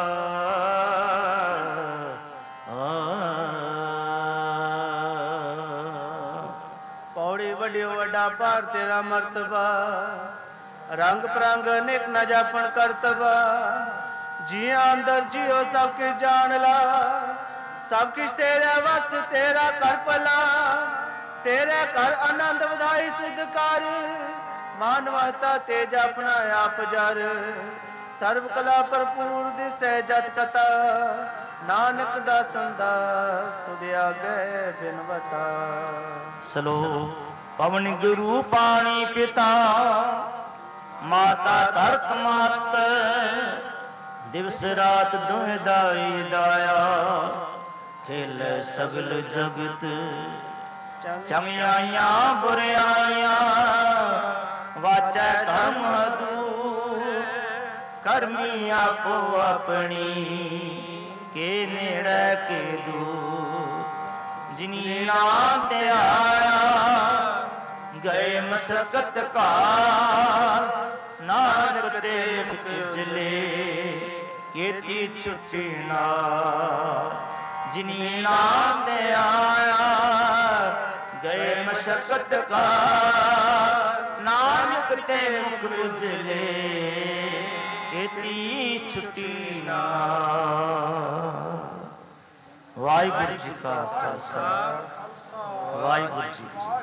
पौड़ी वड्डियो वड्डा पार तेरा मर्तबा, रंग परंग अनेक न जापन करतबा। जिया अंदर जियो सब के जान ला, सब किश तेरा वस तेरा कर भला। तेरे कर आनंद वधाई सुध कर, मानवता तेज अपना आप जर। सर्व कला भरपूर दिसै जत कथा, नानक दासन दास तुद आगे बिनवता। सलो पवन गुरु पानी पिता, माता धरत मात। दिवस रात दोहे दाई दाया, खेल सगल जगत। चमियाइया बुरियाइया वाचै धर्म दूर। करमी आपो अपनी के नेड़े के दूर। जिनी नाम ते आया गए मशक्कत का, नानक ते उजले केती छुट्टी ना। जिनी नाम दे आया गए मशक्कत का, नानक ते मुख उजले केती छुट्टी ना। वाहिगुरू जी का खालसा, वाहिगुरू जी।